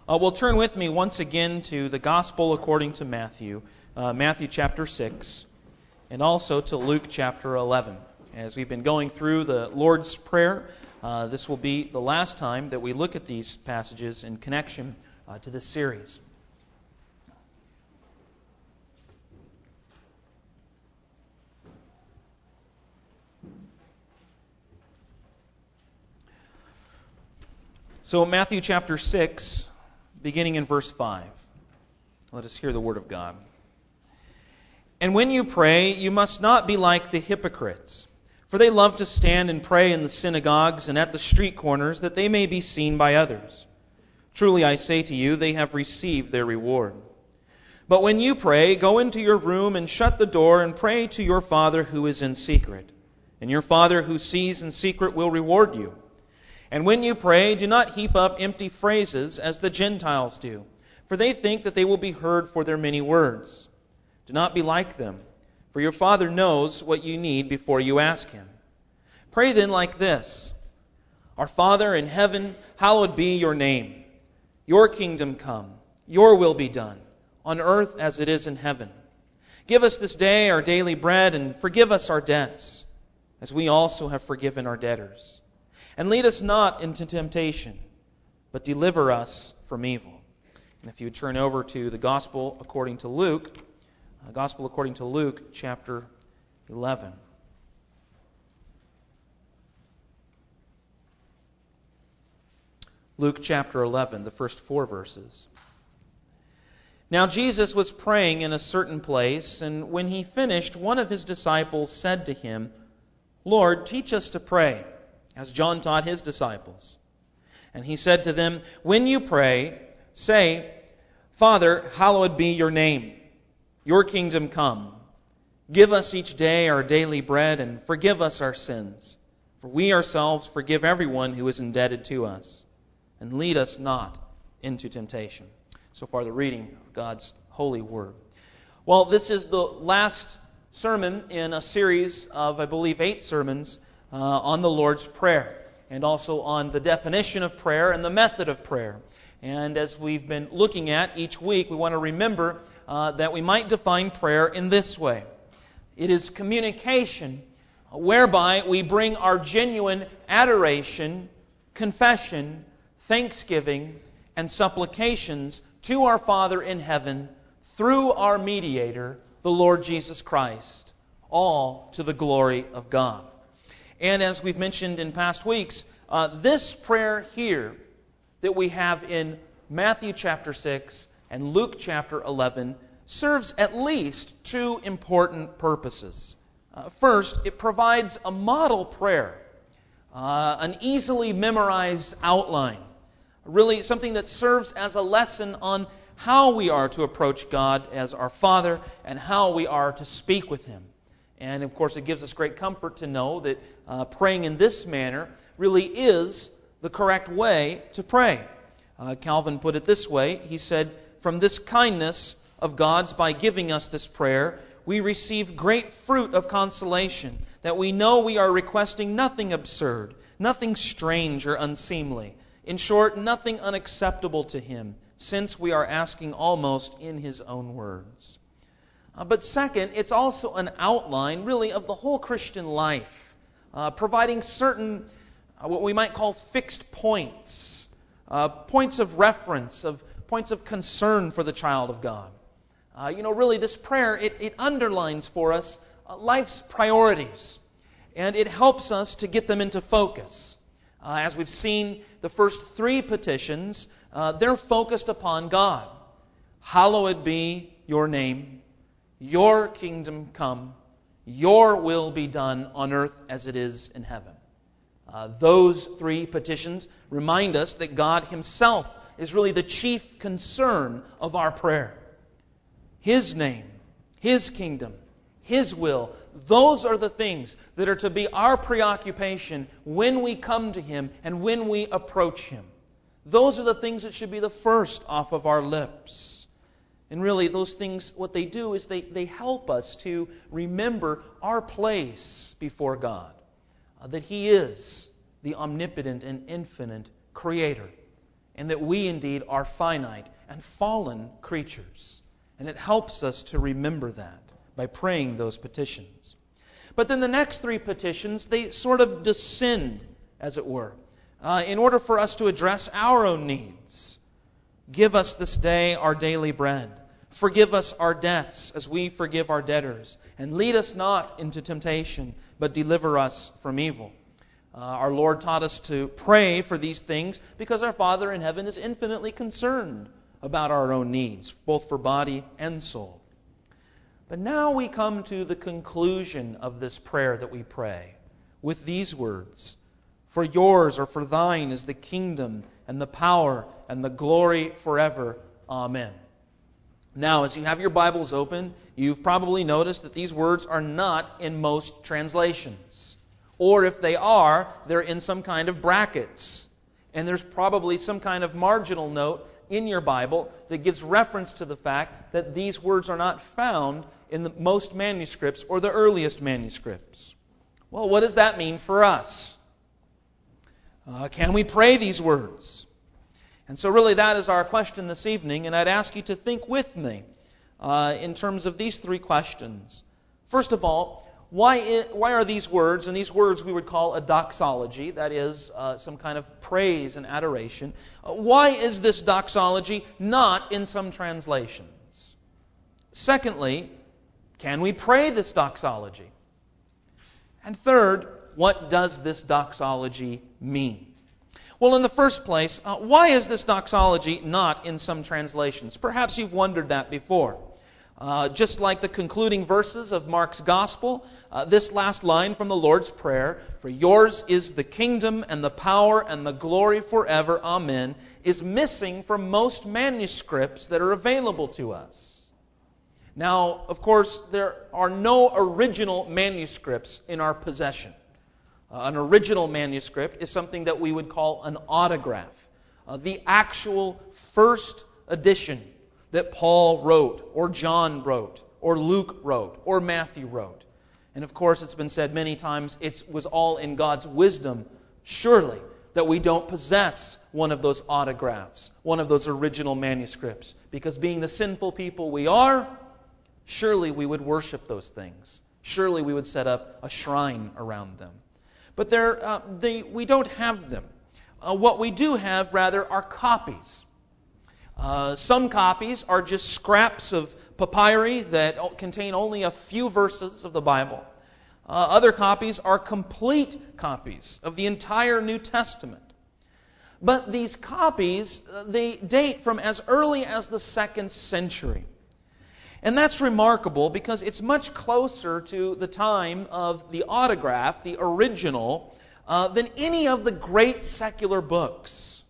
Well, turn with me once again to the Gospel according to Matthew, Matthew chapter 6, and also to Luke chapter 11. As we've been going through the Lord's Prayer, this will be the last time that we look at these passages in connection to this series. So Matthew chapter 6, beginning in verse 5. Let us hear the Word of God. And when you pray, you must not be like the hypocrites, for they love to stand and pray in the synagogues and at the street corners, that they may be seen by others. Truly I say to you, they have received their reward. But when you pray, go into your room and shut the door and pray to your Father who is in secret. And your Father who sees in secret will reward you. And when you pray, do not heap up empty phrases as the Gentiles do, for they think that they will be heard for their many words. Do not be like them, for your Father knows what you need before you ask Him. Pray then like this: Our Father in heaven, hallowed be your name. Your kingdom come, your will be done, on earth as it is in heaven. Give us this day our daily bread, and forgive us our debts, as we also have forgiven our debtors. And lead us not into temptation, but deliver us from evil. And if you would turn over to the Gospel according to Luke, chapter 11. Luke chapter 11, the first 4 verses. Now Jesus was praying in a certain place, and when He finished, one of His disciples said to Him, Lord, teach us to pray, as John taught his disciples. And He said to them, When you pray, say, Father, hallowed be your name. Your kingdom come. Give us each day our daily bread, and forgive us our sins. For we ourselves forgive everyone who is indebted to us. And lead us not into temptation. So far the reading of God's holy word. Well, this is the last sermon in a series of, I believe, 8 sermons on the Lord's Prayer, and also on the definition of prayer and the method of prayer. And as we've been looking at each week, we want to remember that we might define prayer in this way. It is communication whereby we bring our genuine adoration, confession, thanksgiving, and supplications to our Father in heaven through our mediator, the Lord Jesus Christ, all to the glory of God. And as we've mentioned in past weeks, this prayer here that we have in Matthew chapter 6 and Luke chapter 11 serves at least 2 important purposes. First, it provides a model prayer, an easily memorized outline, really something that serves as a lesson on how we are to approach God as our Father and how we are to speak with Him. And of course, it gives us great comfort to know that praying in this manner really is the correct way to pray. Calvin put it this way. He said, From this kindness of God's by giving us this prayer, we receive great fruit of consolation, that we know we are requesting nothing absurd, nothing strange or unseemly. In short, nothing unacceptable to Him, since we are asking almost in His own words. But second, it's also an outline, really, of the whole Christian life, providing certain, what we might call fixed points, points of reference, points of concern for the child of God. Really, this prayer, it underlines for us life's priorities, and it helps us to get them into focus. As we've seen, the first 3 petitions, they're focused upon God. Hallowed be your name. Your kingdom come, your will be done on earth as it is in heaven. Those 3 petitions remind us that God Himself is really the chief concern of our prayer. His name, His kingdom, His will, those are the things that are to be our preoccupation when we come to Him and when we approach Him. Those are the things that should be the first off of our lips. And really, those things, what they do is they help us to remember our place before God. That He is the omnipotent and infinite Creator. and that we indeed are finite and fallen creatures. And it helps us to remember that by praying those petitions. But then the next three petitions, they sort of descend, as it were, in order for us to address our own needs. Give us this day our daily bread. Forgive us our debts as we forgive our debtors. And lead us not into temptation, but deliver us from evil. Our Lord taught us to pray for these things because our Father in heaven is infinitely concerned about our own needs, both for body and soul. But now we come to the conclusion of this prayer that we pray with these words: For yours or for thine is the kingdom and the power and the glory forever. Amen. Now, as you have your Bibles open, you've probably noticed that these words are not in most translations. Or if they are, they're in some kind of brackets. And there's probably some kind of marginal note in your Bible that gives reference to the fact that these words are not found in the most manuscripts or the earliest manuscripts. Well, what does that mean for us? Can we pray these words? And so really that is our question this evening, and I'd ask you to think with me in terms of these three questions. First of all, why are these words, and these words we would call a doxology, that is, some kind of praise and adoration, why is this doxology not in some translations? Secondly, can we pray this doxology? And third, what does this doxology mean? Well, in the first place, why is this doxology not in some translations? Perhaps you've wondered that before. Just like the concluding verses of Mark's Gospel, this last line from the Lord's Prayer, "For yours is the kingdom and the power and the glory forever, amen," is missing from most manuscripts that are available to us. Now, of course, there are no original manuscripts in our possession. An original manuscript is something that we would call an autograph. The actual first edition that Paul wrote, or John wrote, or Luke wrote, or Matthew wrote. And of course, it's been said many times, it was all in God's wisdom, surely, that we don't possess one of those autographs, one of those original manuscripts. Because being the sinful people we are, surely we would worship those things. Surely we would set up a shrine around them. But we don't have them. What we do have, rather, are copies. Some copies are just scraps of papyri that contain only a few verses of the Bible. Other copies are complete copies of the entire New Testament. But these copies, they date from as early as the 2nd century. And that's remarkable because it's much closer to the time of the autograph, the original, than any of the great secular books.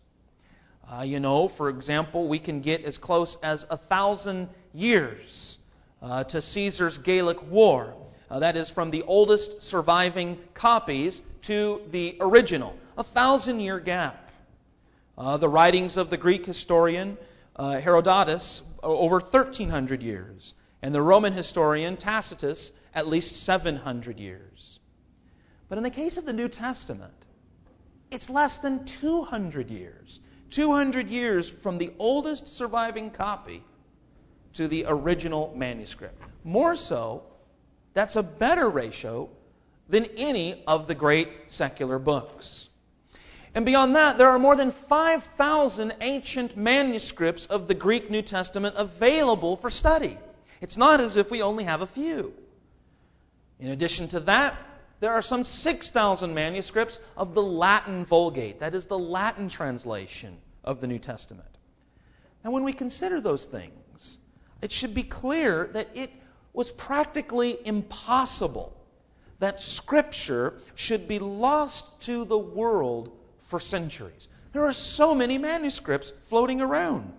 For example, we can get as close as 1,000 years to Caesar's Gallic War. That is from the oldest surviving copies to the original. 1,000-year gap. The writings of the Greek historian Herodotus, over 1,300 years. And the Roman historian Tacitus, at least 700 years. But in the case of the New Testament, it's less than 200 years. 200 years from the oldest surviving copy to the original manuscript. More so, that's a better ratio than any of the great secular books. And beyond that, there are more than 5,000 ancient manuscripts of the Greek New Testament available for study. It's not as if we only have a few. In addition to that, there are some 6,000 manuscripts of the Latin Vulgate. That is the Latin translation of the New Testament. Now, when we consider those things, it should be clear that it was practically impossible that Scripture should be lost to the world for centuries. There are so many manuscripts floating around.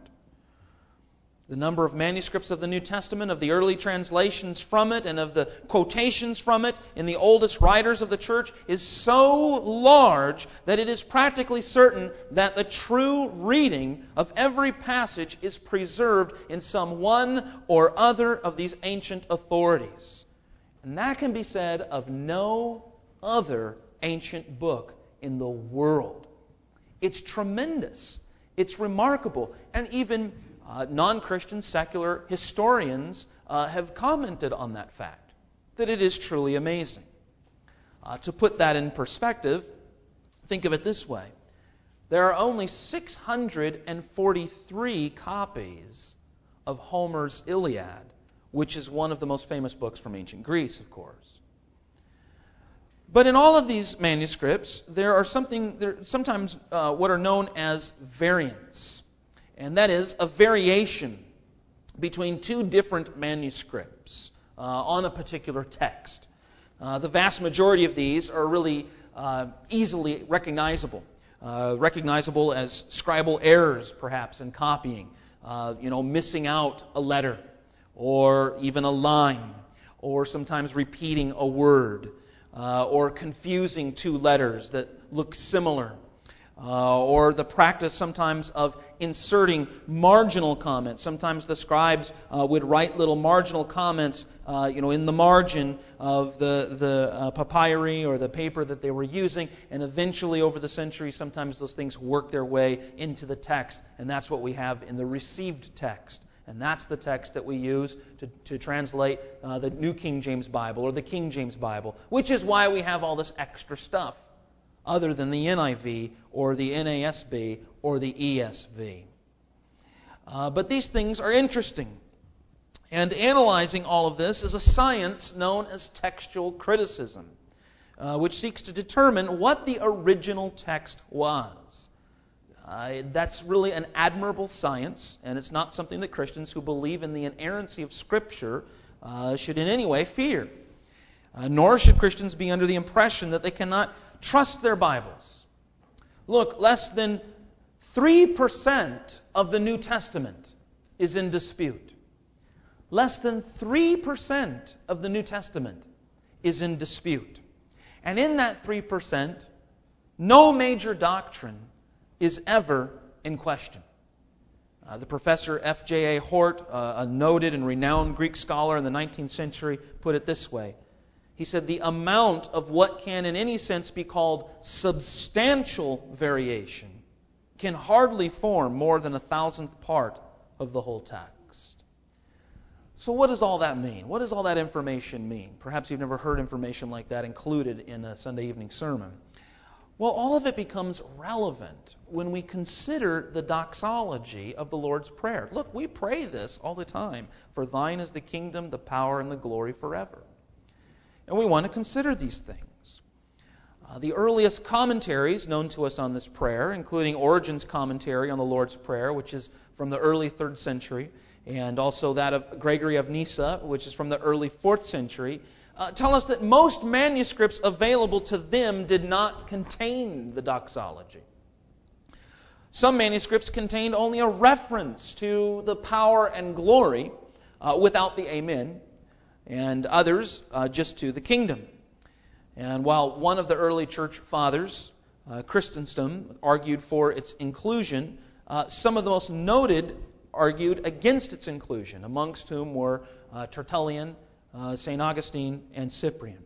The number of manuscripts of the New Testament, of the early translations from it, and of the quotations from it in the oldest writers of the church is so large that it is practically certain that the true reading of every passage is preserved in some one or other of these ancient authorities. And that can be said of no other ancient book in the world. It's tremendous. It's remarkable. And even non-Christian secular historians have commented on that fact, that it is truly amazing. To put that in perspective, think of it this way. There are only 643 copies of Homer's Iliad, which is one of the most famous books from ancient Greece, of course. But in all of these manuscripts, there are sometimes what are known as variants. And that is a variation between two different manuscripts on a particular text. The vast majority of these are really easily recognizable. Recognizable as scribal errors, perhaps, in copying. Missing out a letter, or even a line, or sometimes repeating a word, or confusing two letters that look similar, or the practice sometimes of inserting marginal comments. Sometimes the scribes would write little marginal comments, in the margin of the papyri or the paper that they were using, and eventually over the centuries, sometimes those things work their way into the text, and that's what we have in the received text. And that's the text that we use to translate the New King James Bible or the King James Bible, which is why we have all this extra stuff other than the NIV or the NASB or the ESV. But these things are interesting. And analyzing all of this is a science known as textual criticism, which seeks to determine what the original text was. That's really an admirable science, and it's not something that Christians who believe in the inerrancy of Scripture should in any way fear. Nor should Christians be under the impression that they cannot trust their Bibles. Look, less than 3% of the New Testament is in dispute. Less than 3% of the New Testament is in dispute. And in that 3%, no major doctrine is ever in question. The professor F.J.A. Hort, a noted and renowned Greek scholar in the 19th century, put it this way. He said, the amount of what can in any sense be called substantial variation can hardly form more than 1,000th part of the whole text. So what does all that mean? What does all that information mean? Perhaps you've never heard information like that included in a Sunday evening sermon. Well, all of it becomes relevant when we consider the doxology of the Lord's Prayer. Look, we pray this all the time. For thine is the kingdom, the power, and the glory forever. And we want to consider these things. The earliest commentaries known to us on this prayer, including Origen's commentary on the Lord's Prayer, which is from the early 3rd century, and also that of Gregory of Nyssa, which is from the early 4th century, tell us that most manuscripts available to them did not contain the doxology. Some manuscripts contained only a reference to the power and glory without the Amen, and others just to the kingdom. And while one of the early church fathers, Chrysostom, argued for its inclusion, some of the most noted argued against its inclusion, amongst whom were Tertullian, St. Augustine, and Cyprian.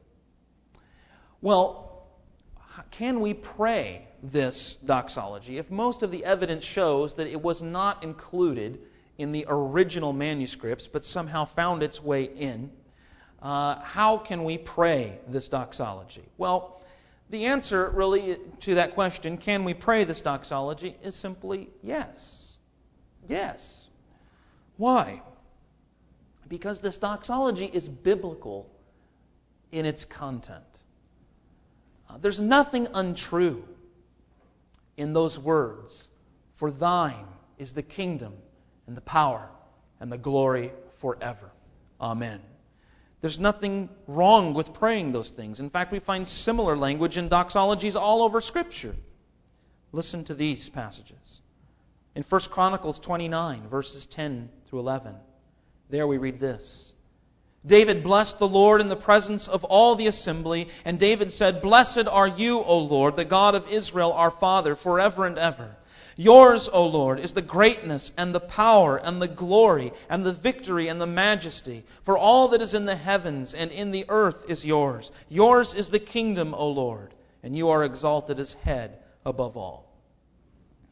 Well, can we pray this doxology if most of the evidence shows that it was not included in the original manuscripts but somehow found its way in? How can we pray this doxology? Well, the answer really to that question, can we pray this doxology, is simply yes. Yes. Why? Because this doxology is biblical in its content. There's nothing untrue in those words. For thine is the kingdom and the power and the glory forever. Amen. There's nothing wrong with praying those things. In fact, we find similar language in doxologies all over Scripture. Listen to these passages. In 1 Chronicles 29, verses 10 through 11, there we read this. David blessed the Lord in the presence of all the assembly, and David said, Blessed are you, O Lord, the God of Israel, our Father, forever and ever. Yours, O Lord, is the greatness and the power and the glory and the victory and the majesty. For all that is in the heavens and in the earth is yours. Yours is the kingdom, O Lord, and you are exalted as head above all.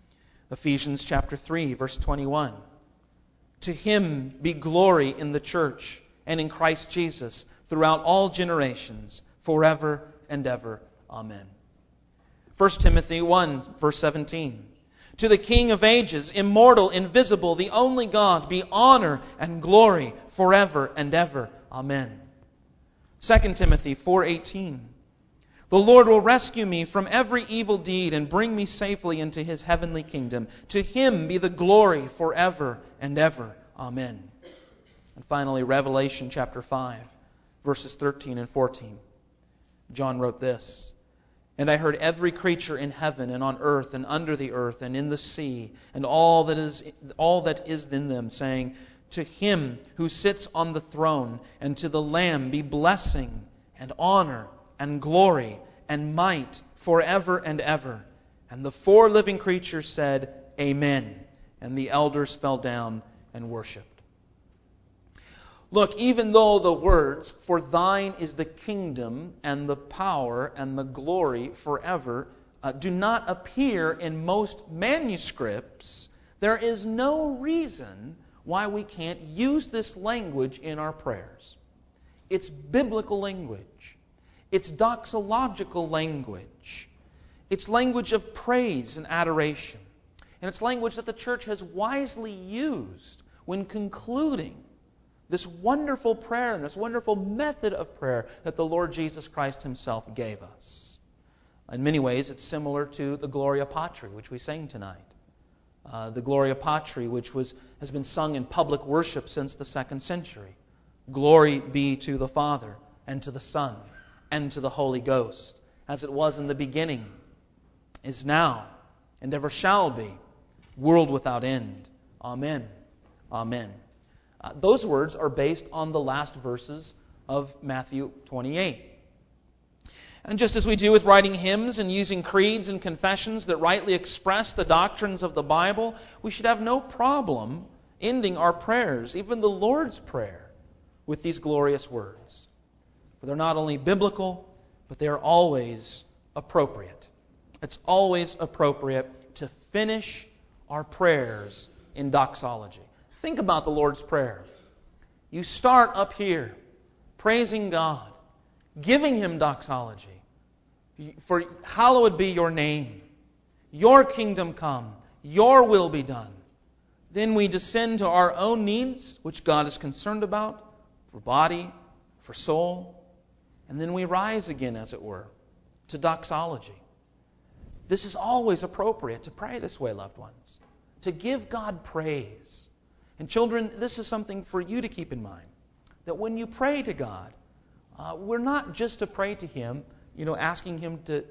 Ephesians chapter 3, verse 21. To Him be glory in the church and in Christ Jesus throughout all generations, forever and ever. Amen. 1 Timothy 1, verse 17. To the King of ages, immortal, invisible, the only God, be honor and glory forever and ever. Amen. 2 Timothy 4:18. The Lord will rescue me from every evil deed and bring me safely into His heavenly kingdom. To Him be the glory forever and ever. Amen. And finally, Revelation chapter 5, verses 13 and 14. John wrote this. And I heard every creature in heaven and on earth and under the earth and in the sea and all that is in them, saying, To Him who sits on the throne and to the Lamb be blessing and honor and glory and might forever and ever. And the four living creatures said, Amen. And the elders fell down and worshipped. Look, even though the words, For thine is the kingdom and the power and the glory forever, do not appear in most manuscripts, there is no reason why we can't use this language in our prayers. It's biblical language. It's doxological language. It's language of praise and adoration. And it's language that the church has wisely used when concluding this wonderful prayer and this wonderful method of prayer that the Lord Jesus Christ Himself gave us. In many ways, it's similar to the Gloria Patri, which we sang tonight. The Gloria Patri, which has been sung in public worship since the 2nd century. Glory be to the Father, and to the Son, and to the Holy Ghost, as it was in the beginning, is now, and ever shall be, world without end. Amen. Amen. Those words are based on the last verses of Matthew 28. And just as we do with writing hymns and using creeds and confessions that rightly express the doctrines of the Bible, we should have no problem ending our prayers, even the Lord's Prayer, with these glorious words. For they're not only biblical, but they are always appropriate. It's always appropriate to finish our prayers in doxology. Think about the Lord's Prayer. You start up here, praising God, giving Him doxology. For hallowed be your name. Your kingdom come. Your will be done. Then we descend to our own needs, which God is concerned about, for body, for soul. And then we rise again, as it were, to doxology. This is always appropriate to pray this way, loved ones. To give God praise. And children, this is something for you to keep in mind. That when you pray to God, we're not just to pray to Him, asking Him to,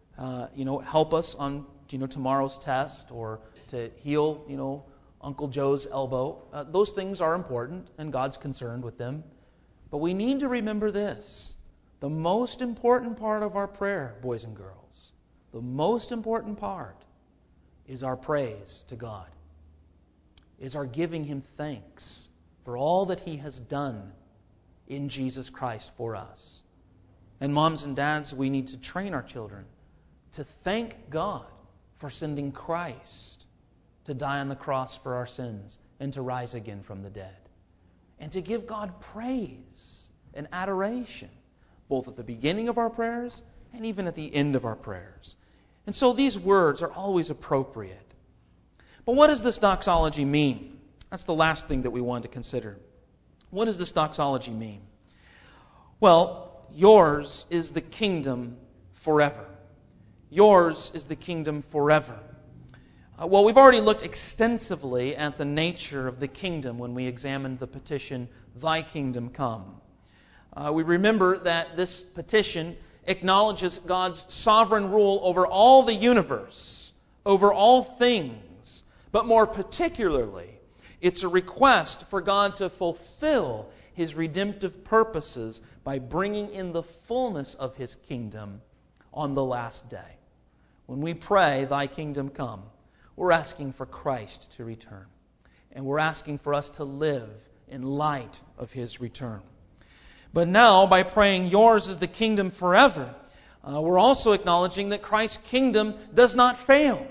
help us on, tomorrow's test or to heal, Uncle Joe's elbow. Those things are important and God's concerned with them. But we need to remember this. The most important part of our prayer, boys and girls, the most important part is our praise to God. Is our giving Him thanks for all that He has done in Jesus Christ for us. And moms and dads, we need to train our children to thank God for sending Christ to die on the cross for our sins and to rise again from the dead. And to give God praise and adoration, both at the beginning of our prayers and even at the end of our prayers. And so these words are always appropriate. But what does this doxology mean? That's the last thing that we want to consider. What does this doxology mean? Well, yours is the kingdom forever. Yours is the kingdom forever. Well, we've already looked extensively at the nature of the kingdom when we examined the petition, Thy kingdom come. We remember that this petition acknowledges God's sovereign rule over all the universe, over all things, but more particularly, it's a request for God to fulfill His redemptive purposes by bringing in the fullness of His kingdom on the last day. When we pray, Thy kingdom come, we're asking for Christ to return. And we're asking for us to live in light of His return. But now, by praying, Yours is the kingdom forever, we're also acknowledging that Christ's kingdom does not fail.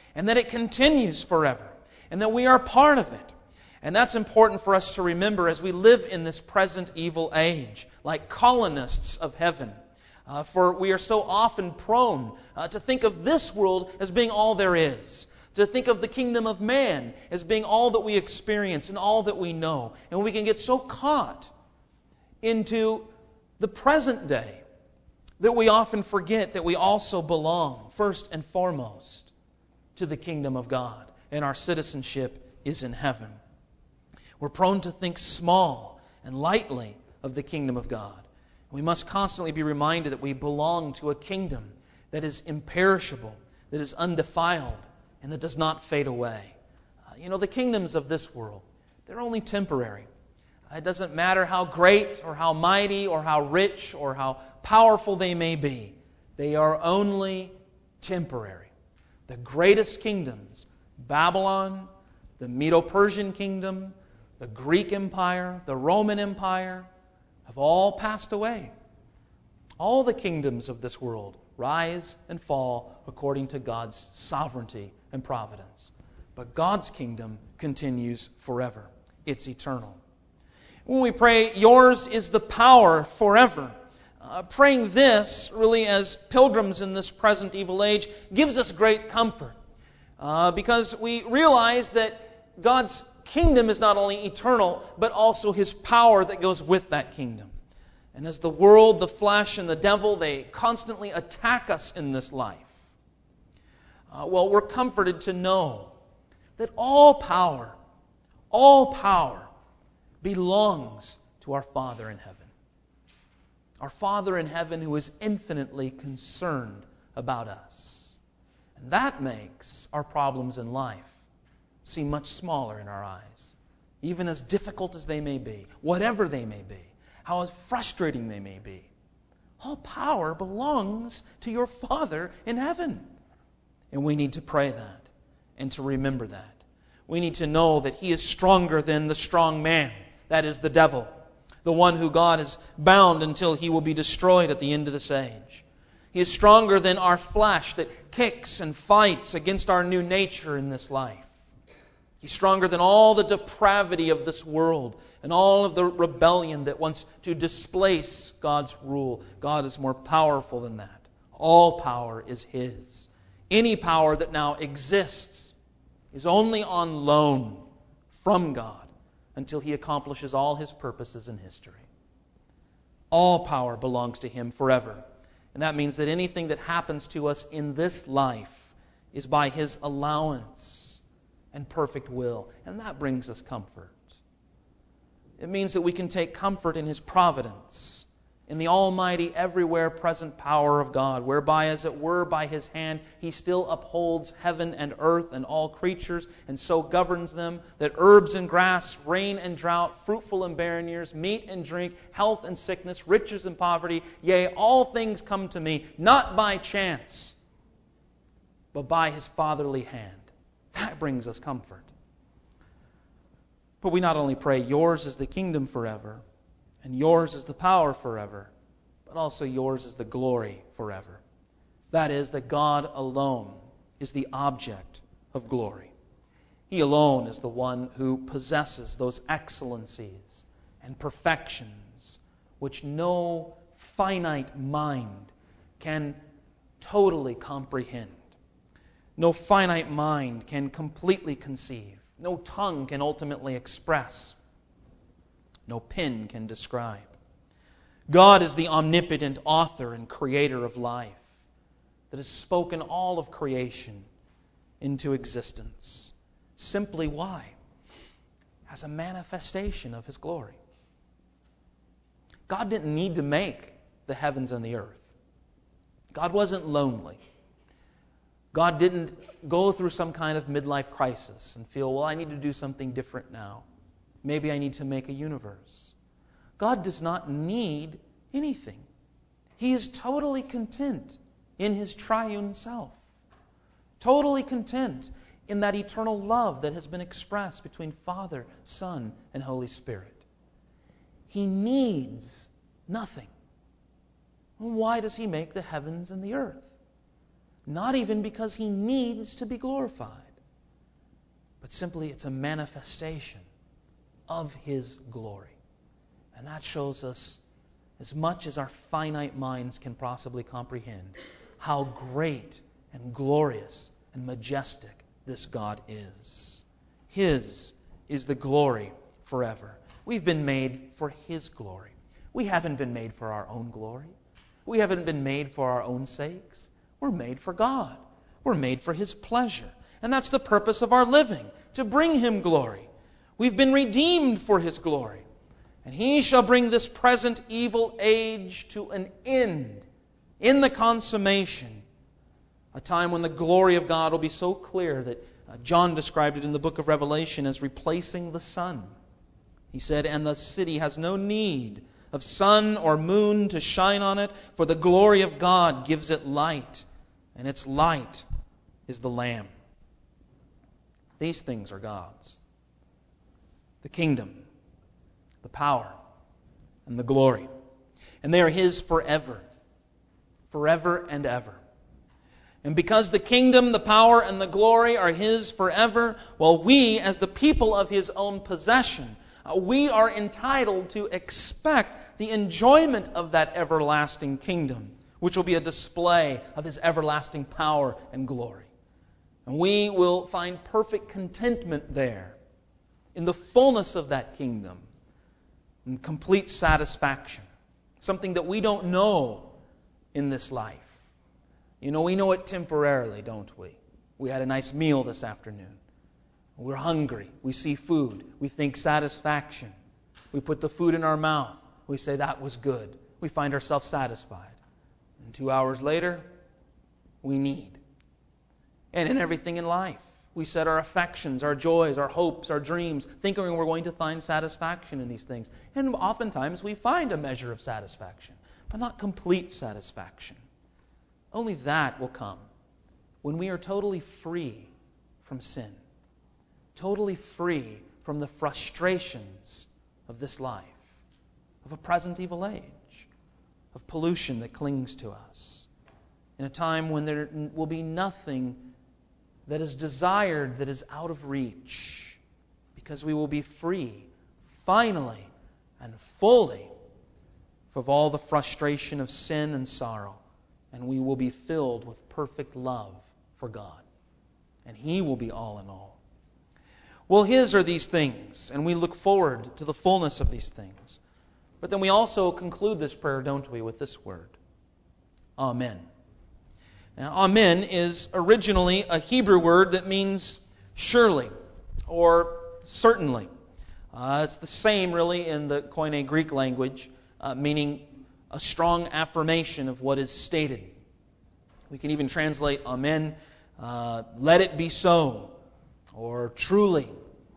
and that it continues forever, and that we are part of it. And that's important for us to remember as we live in this present evil age, like colonists of heaven. For we are so often prone to think of this world as being all there is, to think of the kingdom of man as being all that we experience and all that we know. And we can get so caught into the present day that we often forget that we also belong, first and foremost, to the kingdom of God, and our citizenship is in heaven. We're prone to think small and lightly of the kingdom of God. We must constantly be reminded that we belong to a kingdom that is imperishable, that is undefiled, and that does not fade away. The kingdoms of this world, they're only temporary. It doesn't matter how great or how mighty or how rich or how powerful they may be. They are only temporary. The greatest kingdoms, Babylon, the Medo-Persian kingdom, the Greek Empire, the Roman Empire, have all passed away. All the kingdoms of this world rise and fall according to God's sovereignty and providence. But God's kingdom continues forever. It's eternal. When we pray, yours is the power forever, praying this, really as pilgrims in this present evil age, gives us great comfort. Because we realize that God's kingdom is not only eternal, but also His power that goes with that kingdom. And as the world, the flesh, and the devil, they constantly attack us in this life, we're comforted to know that all power belongs to our Father in heaven. Our Father in heaven who is infinitely concerned about us. And that makes our problems in life seem much smaller in our eyes. Even as difficult as they may be, whatever they may be, how frustrating they may be. All power belongs to your Father in heaven. And we need to pray that and to remember that. We need to know that He is stronger than the strong man. That is the devil, the one who God has bound until he will be destroyed at the end of this age. He is stronger than our flesh that kicks and fights against our new nature in this life. He's stronger than all the depravity of this world and all of the rebellion that wants to displace God's rule. God is more powerful than that. All power is His. Any power that now exists is only on loan from God until He accomplishes all His purposes in history. All power belongs to Him forever. And that means that anything that happens to us in this life is by His allowance and perfect will. And that brings us comfort. It means that we can take comfort in His providence, in the almighty, everywhere present power of God, whereby, as it were, by His hand, He still upholds heaven and earth and all creatures, and so governs them, that herbs and grass, rain and drought, fruitful and barren years, meat and drink, health and sickness, riches and poverty, yea, all things come to me, not by chance, but by His fatherly hand. That brings us comfort. But we not only pray, yours is the kingdom forever, and yours is the power forever, but also yours is the glory forever. That is, that God alone is the object of glory. He alone is the one who possesses those excellencies and perfections which no finite mind can totally comprehend. No finite mind can completely conceive. No tongue can ultimately express. No pen can describe. God is the omnipotent author and creator of life that has spoken all of creation into existence. Simply why? As a manifestation of His glory. God didn't need to make the heavens and the earth. God wasn't lonely. God didn't go through some kind of midlife crisis and feel, well, I need to do something different now. Maybe I need to make a universe. God does not need anything. He is totally content in His triune self. Totally content in that eternal love that has been expressed between Father, Son, and Holy Spirit. He needs nothing. Well, why does He make the heavens and the earth? not even because He needs to be glorified, but simply it's a manifestation of His glory. And that shows us, as much as our finite minds can possibly comprehend, how great and glorious and majestic this God is. His is the glory forever. We've been made for His glory. We haven't been made for our own glory. We haven't been made for our own sakes. We're made for God. We're made for His pleasure. And that's the purpose of our living, to bring Him glory. We've been redeemed for His glory. And He shall bring this present evil age to an end in the consummation. A time when the glory of God will be so clear that John described it in the book of Revelation as replacing the sun. He said, "And the city has no need of sun or moon to shine on it, for the glory of God gives it light, and its light is the Lamb." These things are God's. The kingdom, the power, and the glory. And they are His forever. Forever and ever. And because the kingdom, the power, and the glory are His forever, well, we, as the people of His own possession, we are entitled to expect the enjoyment of that everlasting kingdom, which will be a display of His everlasting power and glory. And we will find perfect contentment there, in the fullness of that kingdom, and complete satisfaction. Something that we don't know in this life. You know, we know it temporarily, don't we? We had a nice meal this afternoon. We're hungry. We see food. We think satisfaction. We put the food in our mouth. We say, that was good. We find ourselves satisfied. And 2 hours later, we need. And in everything in life, we set our affections, our joys, our hopes, our dreams, thinking we're going to find satisfaction in these things. And oftentimes we find a measure of satisfaction, but not complete satisfaction. Only that will come when we are totally free from sin, totally free from the frustrations of this life, of a present evil age, of pollution that clings to us, in a time when there will be nothing that is desired that is out of reach, because we will be free, finally and fully, of all the frustration of sin and sorrow. And we will be filled with perfect love for God. And He will be all in all. Well, His are these things, and we look forward to the fullness of these things. But then we also conclude this prayer, don't we, with this word, Amen. Now, Amen is originally a Hebrew word that means surely or certainly. It's the same, really, in the Koine Greek language, meaning a strong affirmation of what is stated. We can even translate Amen, let it be so, or truly.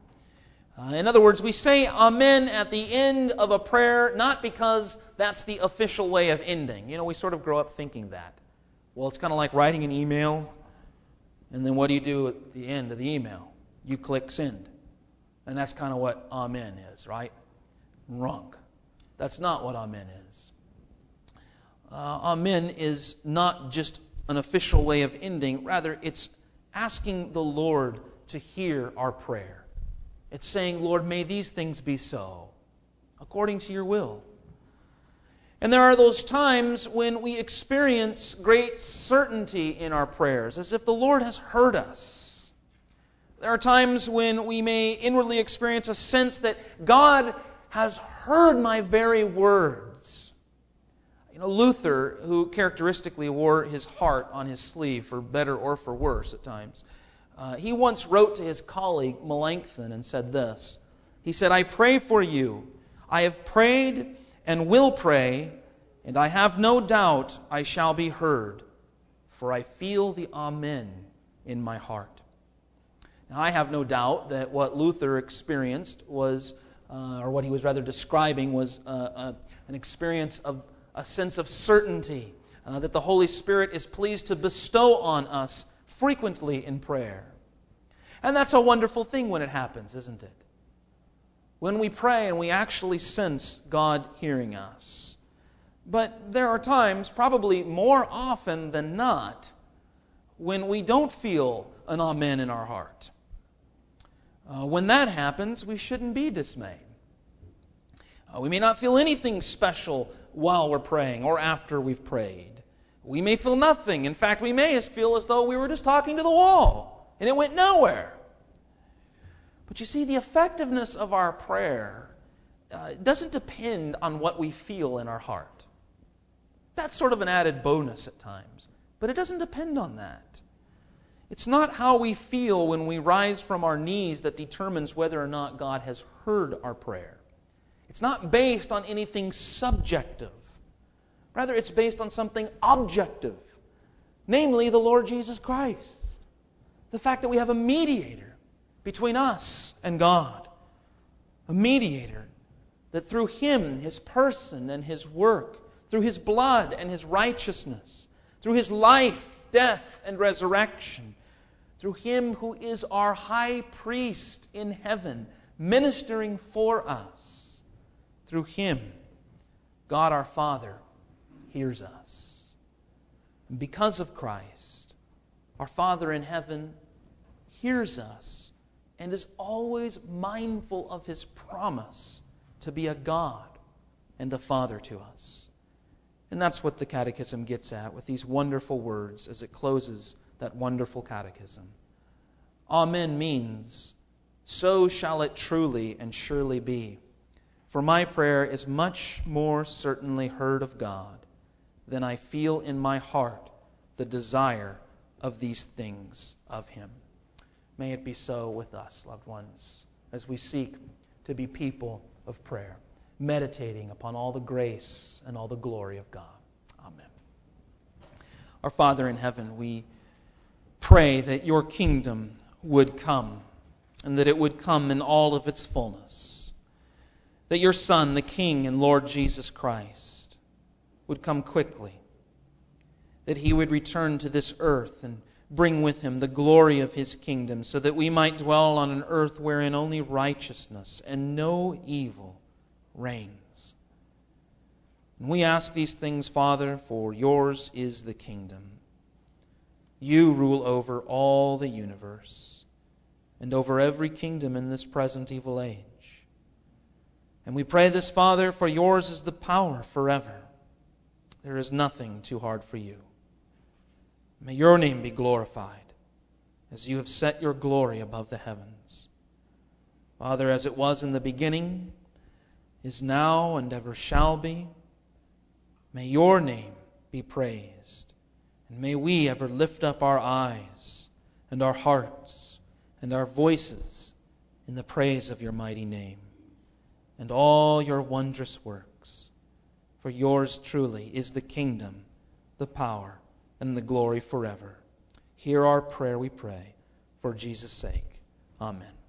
In other words, we say Amen at the end of a prayer not because that's the official way of ending. You know, we sort of grow up thinking that. Well, it's kind of like writing an email, and then what do you do at the end of the email? You click send. And that's kind of what Amen is, right? Wrong. That's not what Amen is. Amen is not just an official way of ending. Rather, it's asking the Lord to hear our prayer. It's saying, Lord, may these things be so, according to your will. And there are those times when we experience great certainty in our prayers, as if the Lord has heard us. There are times when we may inwardly experience a sense that God has heard my very words. You know, Luther, who characteristically wore his heart on his sleeve, for better or for worse at times, he once wrote to his colleague Melanchthon and said this. He said, I pray for you. I have prayed and will pray, and I have no doubt I shall be heard, for I feel the Amen in my heart. Now, I have no doubt that what Luther experienced was, or what he was rather describing, was an experience of a sense of certainty that the Holy Spirit is pleased to bestow on us frequently in prayer. And that's a wonderful thing when it happens, isn't it? When we pray and we actually sense God hearing us. But there are times, probably more often than not, when we don't feel an amen in our heart. When that happens, we shouldn't be dismayed. We may not feel anything special while we're praying or after we've prayed. We may feel nothing. In fact, we may feel as though we were just talking to the wall and it went nowhere. But you see, the effectiveness of our prayer doesn't depend on what we feel in our heart. That's sort of an added bonus at times. But it doesn't depend on that. It's not how we feel when we rise from our knees that determines whether or not God has heard our prayer. It's not based on anything subjective. Rather, it's based on something objective. Namely, the Lord Jesus Christ. The fact that we have a mediator between us and God. A mediator that through Him, His person and His work, through His blood and His righteousness, through His life, death, and resurrection, through Him who is our high priest in heaven, ministering for us, through Him, God our Father hears us. And because of Christ, our Father in heaven hears us and is always mindful of His promise to be a God and a Father to us. And that's what the Catechism gets at with these wonderful words as it closes that wonderful catechism. Amen means, so shall it truly and surely be. For my prayer is much more certainly heard of God than I feel in my heart the desire of these things of Him. May it be so with us, loved ones, as we seek to be people of prayer, meditating upon all the grace and all the glory of God. Amen. Our Father in heaven, we pray that Your kingdom would come, and that it would come in all of its fullness. That Your Son, the King and Lord Jesus Christ, would come quickly. That He would return to this earth and bring with Him the glory of His kingdom, so that we might dwell on an earth wherein only righteousness and no evil reigns. And we ask these things, Father, for Yours is the kingdom. You rule over all the universe and over every kingdom in this present evil age. And we pray this, Father, for Yours is the power forever. There is nothing too hard for You. May Your name be glorified as You have set Your glory above the heavens. Father, as it was in the beginning, is now, and ever shall be, may Your name be praised. And may we ever lift up our eyes and our hearts and our voices in the praise of Your mighty name and all Your wondrous works. For Yours truly is the kingdom, the power, and the glory forever. Hear our prayer, we pray, for Jesus' sake. Amen.